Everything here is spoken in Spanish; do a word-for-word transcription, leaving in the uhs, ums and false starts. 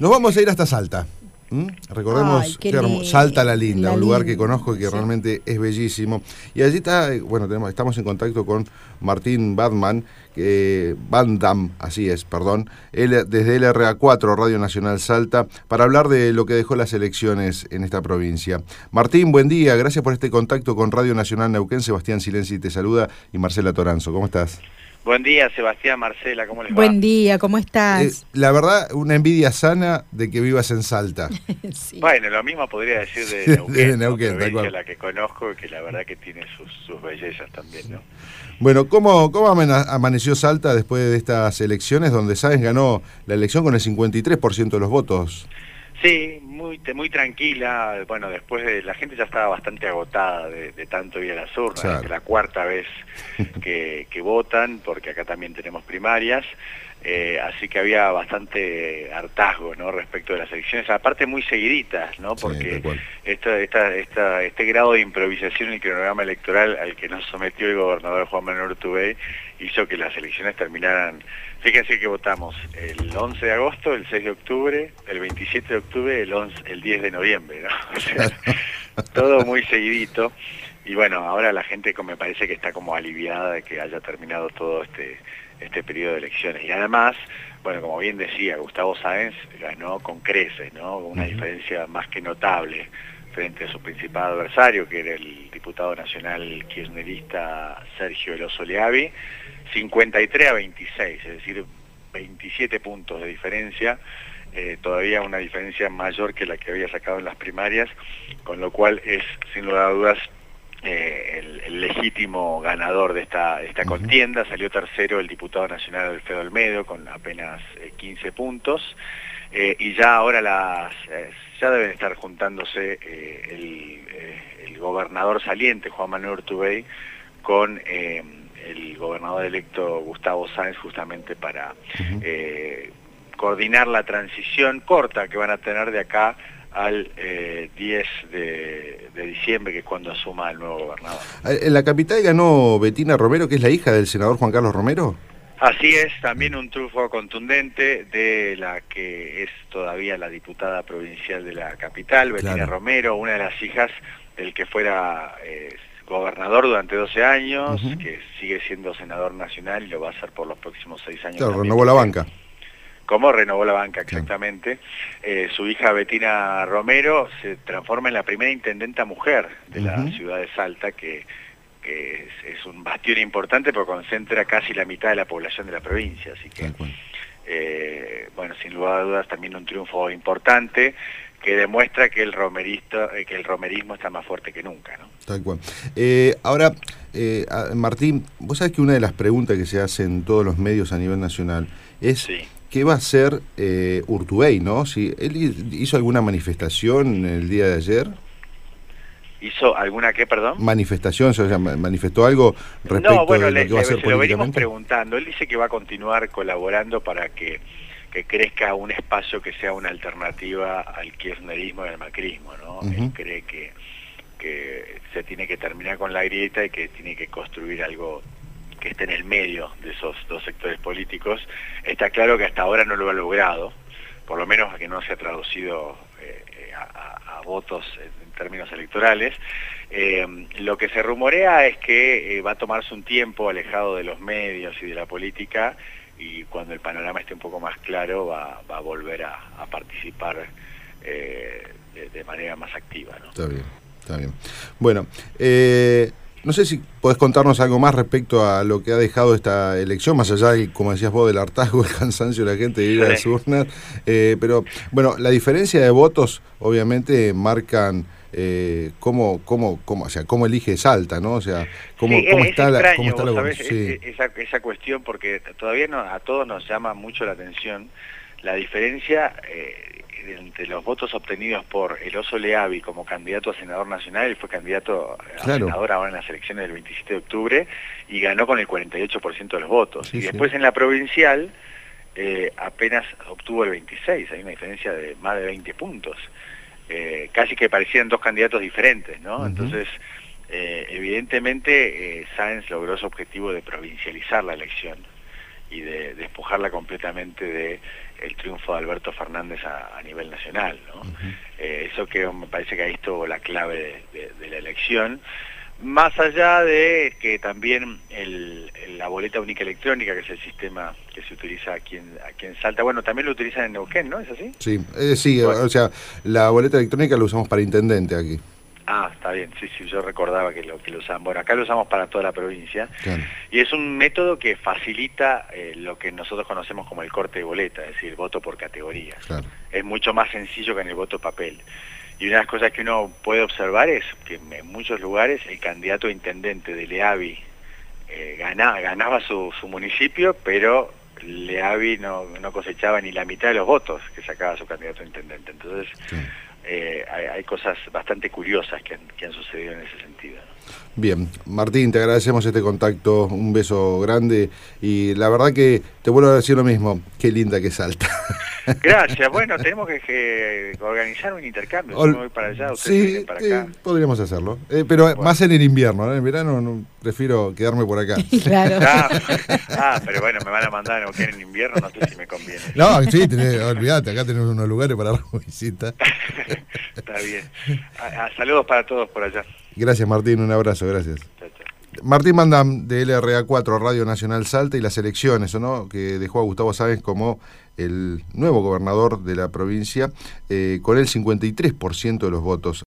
Nos vamos a ir hasta Salta. ¿Mm? Recordemos Ay, qué qué hermo- li- Salta la Linda, la un lugar linda, que conozco y que sí. realmente es bellísimo. Y allí está, eh, bueno, tenemos, estamos en contacto con Martín Badman, que Van Dam, así es, perdón, él, desde L R A cuatro, Radio Nacional Salta, para hablar de lo que dejó las elecciones en esta provincia. Martín, buen día, gracias por este contacto con Radio Nacional Neuquén. Sebastián Silenzi te saluda y Marcela Toranzo, ¿cómo estás? Buen día, Sebastián, Marcela, ¿cómo les va? Buen día, ¿cómo Eh, estás? la verdad, una envidia sana de que vivas en Salta. Sí. Bueno, lo mismo podría decir de De Neuquén, ¿no? Neuquén, tal Provincia cual. la que conozco y que la verdad que tiene sus, sus bellezas también, ¿no? Bueno, ¿cómo, cómo amena- amaneció Salta después de estas elecciones donde Sáenz ganó la elección con el cincuenta y tres por ciento de los votos? Sí, muy muy tranquila. Bueno, después de la gente ya estaba bastante agotada de, de tanto ir a las urnas. Claro. Es la cuarta vez que, que votan, porque acá también tenemos primarias. Eh, así que había bastante hartazgo, ¿no? Respecto de las elecciones, aparte muy seguiditas, ¿no? Sí, Porque tal cual. esta, esta, esta, este grado de improvisación en el cronograma electoral al que nos sometió el gobernador Juan Manuel Urtubey hizo que las elecciones terminaran. Fíjense que votamos el once de agosto, el seis de octubre, el veintisiete de octubre, el, once, el diez de noviembre, ¿no? O sea, todo muy seguidito. Y bueno, ahora la gente me parece que está como aliviada de que haya terminado todo este este periodo de elecciones. Y además, bueno, como bien decía, Gustavo Sáenz ganó con creces, ¿no? Una Uh-huh. diferencia más que notable frente a su principal adversario, que era el diputado nacional kirchnerista Sergio El Oso Leavi, cincuenta y tres a veintiséis, es decir, veintisiete puntos de diferencia, eh, todavía una diferencia mayor que la que había sacado en las primarias, con lo cual es, sin lugar a dudas, Eh, el, el legítimo ganador de esta, esta Uh-huh. contienda. Salió tercero el diputado nacional Alfredo Olmedo con apenas eh, quince puntos, eh, y ya ahora las eh, ya deben estar juntándose eh, el, eh, el gobernador saliente Juan Manuel Urtubey con eh, el gobernador electo Gustavo Sáenz, justamente para Uh-huh. eh, coordinar la transición corta que van a tener de acá al eh, diez de, de diciembre, que es cuando asuma el nuevo gobernador. En la capital ganó Betina Romero, que es la hija del senador Juan Carlos Romero. Así es, también un triunfo contundente de la que es todavía la diputada provincial de la capital, Betina Claro. Romero, una de las hijas del que fuera eh, gobernador durante doce años, Uh-huh. que sigue siendo senador nacional y lo va a hacer por los próximos seis años. Claro, también, renovó la porque- banca. ¿Cómo renovó la banca? Claro. Exactamente. Eh, su hija Betina Romero se transforma en la primera intendenta mujer de la Ujú. ciudad de Salta, que, que es, es un bastión importante porque concentra casi la mitad de la población de la provincia. Así que, Tal cual. eh, bueno, sin lugar a dudas también un triunfo importante que demuestra que el romerista, eh, que el romerismo está más fuerte que nunca, ¿no? Tal cual. Eh, ahora, eh, a- Martín, vos sabés que una de las preguntas que se hacen en todos los medios a nivel nacional es Sí. ¿qué va a hacer eh, Urtubey, no? Si él hizo alguna manifestación el día de ayer, ¿Hizo alguna qué, perdón? manifestación, o sea, ma- manifestó algo respecto No, bueno, de lo le, que va a le- hacer se lo venimos políticamente. preguntando. Él dice que va a continuar colaborando para que, que crezca un espacio que sea una alternativa al kirchnerismo y al macrismo, ¿no? Ujú. Él cree que, que se tiene que terminar con la grieta y que tiene que construir algo que esté en el medio de esos dos sectores políticos. Está claro que hasta ahora no lo ha logrado, por lo menos que no se ha traducido eh, eh, a, a- a votos en, en términos electorales. Eh, lo que se rumorea es que eh, va a tomarse un tiempo alejado de los medios y de la política, y cuando el panorama esté un poco más claro va, va a volver a, a participar eh, de, de manera más activa, ¿no? Está bien, está bien. Bueno, eh, no sé si podés contarnos algo más respecto a lo que ha dejado esta elección, más allá, de, como decías vos, del hartazgo, el cansancio de la gente de ir a las Sí. urnas. Eh, pero, bueno, la diferencia de votos, obviamente, marcan eh, cómo, cómo, cómo, o sea, cómo elige Salta, ¿no? O sea, cómo, Sí, cómo es está la... extraño, Cómo está vos la sabés, sí. es- esa, esa cuestión, porque todavía no, a todos nos llama mucho la atención la diferencia eh, entre los votos obtenidos por El Oso Leavi como candidato a senador nacional. Él fue candidato a Claro. senador ahora en las elecciones del veintisiete de octubre y ganó con el cuarenta y ocho por ciento de los votos. Sí, y sí. después en la provincial eh, apenas obtuvo el veintiséis, hay una diferencia de más de veinte puntos. Eh, casi que parecían dos candidatos diferentes, ¿no? Ujú. Entonces, eh, evidentemente, eh, Sáenz logró su objetivo de provincializar la elección y de despojarla completamente de el triunfo de Alberto Fernández a, a nivel nacional, ¿no? Uh-huh. eh, eso que me parece que ahí estuvo la clave de, de, de la elección, más allá de que también el, el, la boleta única electrónica, que es el sistema que se utiliza aquí en, aquí en Salta, bueno, también lo utilizan en Neuquén, ¿no? ¿Es así? Sí, eh, sí, bueno. O sea, la boleta electrónica la usamos para intendente aquí. Ah, está bien, sí, sí, yo recordaba que lo que lo usaban. Bueno, acá lo usamos para toda la provincia, Claro. Y es un método que facilita eh, lo que nosotros conocemos como el corte de boleta, es decir, el voto por categorías. Claro. Es mucho más sencillo que en el voto papel. Y una de las cosas que uno puede observar es que en muchos lugares el candidato a intendente de Leavi eh, ganaba, ganaba su, su municipio, pero Leavi no, no cosechaba ni la mitad de los votos que sacaba su candidato a intendente. Entonces, sí. eh, hay, hay cosas bastante curiosas que han, que han sucedido en ese sentido, ¿no? Bien, Martín, te agradecemos este contacto, un beso grande y la verdad que te vuelvo a decir lo mismo, qué linda que Salta. Gracias, bueno, tenemos que, que organizar un intercambio, Ol... yo me voy para allá, ustedes sí, vienen para eh, acá. Podríamos hacerlo, eh, pero bueno. Más en el invierno, ¿no? En verano no, prefiero quedarme por acá. Claro. Ah, ah, pero bueno, me van a mandar a Neuquén en invierno, no sé si me conviene. No, sí, tenés, olvidate, acá tenemos unos lugares para la visita. Está bien. A, a, saludos para todos por allá. Gracias, Martín, un abrazo, gracias. Chao, chao. Martín Bandam, de L R A cuatro, Radio Nacional Salta, y las elecciones, ¿no?, que dejó a Gustavo Sáenz como el nuevo gobernador de la provincia, eh, con el cincuenta y tres por ciento de los votos